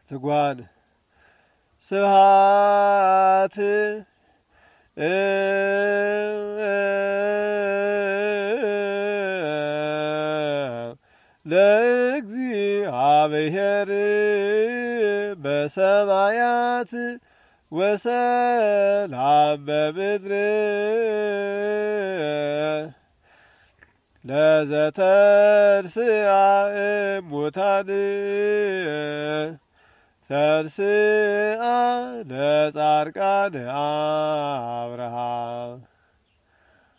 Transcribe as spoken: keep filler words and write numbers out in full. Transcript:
ትጓን ስብሐት ለእግዚአብሔር በሰማያት ወሰላም በምድር ለዘተንሥአ እሙታን ተንሥአ ለጻድቃን አብርሃ